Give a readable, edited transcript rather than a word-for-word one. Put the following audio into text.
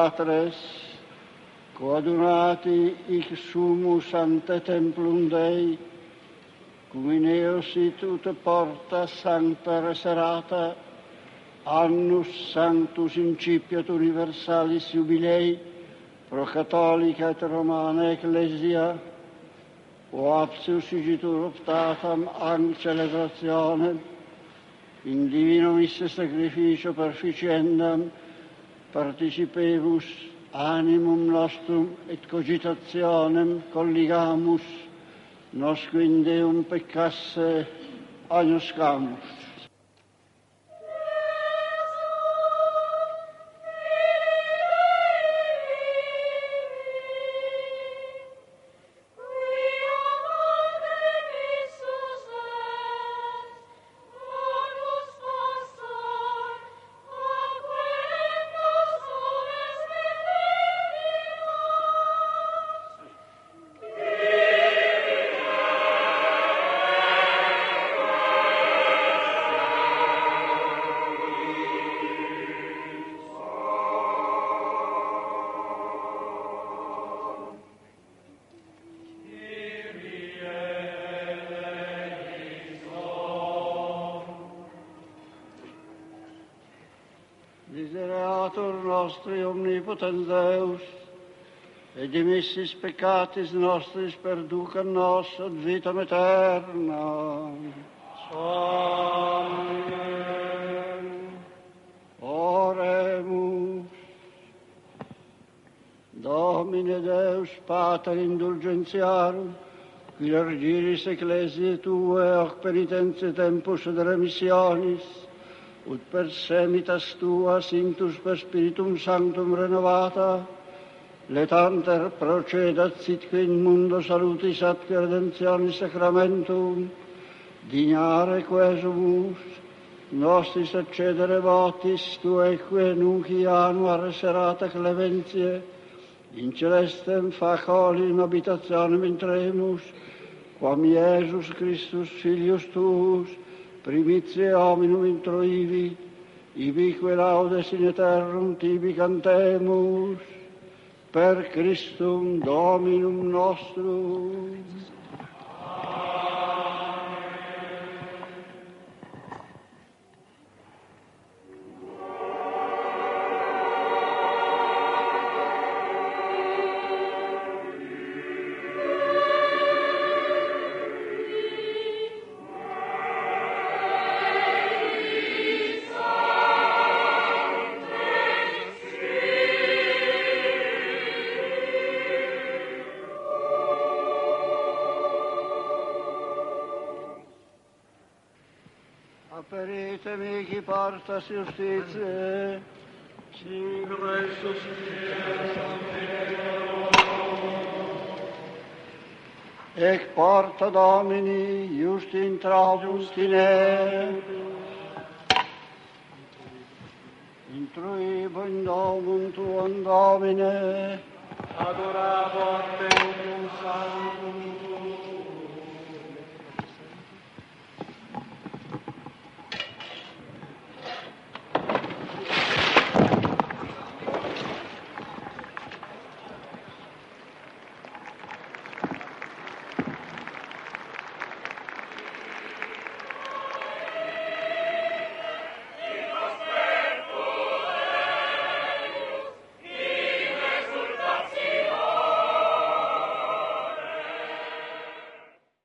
fratres, coadunati hic sumus ante templum Dei, cum in eo sit ut porta sancta reserata, annus sanctus incipiat universalis jubilei, pro catholica et romana ecclesia, o apsius igitur optatam ang celebrationem, in divino misse sacrificio perficiendam, participemus animum nostrum et cogitationem colligamus, nosque in Deum peccasse agnoscamus. Miserator nostri omnipotens Deus, et dimissis peccatis nostris perducat nos ad vitam aeterna. Amen. Oremus. Domine Deus, Pater indulgentiarum, qui largiris ecclesiae Tue, hoc penitentia tempus et remissionis, ut per semitas Tuas inctus per Spiritum Sanctum renovata, letanter procedat sitque in mundo salutis atque redemptionis sacramentum, dignare quesumus, nostris accedere votis Tueque nunc annua reserata clementiae, in celestem fac olim habitationem intremus, quam Iesus Christus filius Tuus, primitiae hominum introivi, ibique laudes in aeternum tibi cantemus, per Christum Dominum nostrum. Aperite mihi partas justitiae, sic Christus ec porta Domini just intrabus in e, intruibo in domum Tuum Domine, adorabo a Te, Sanctum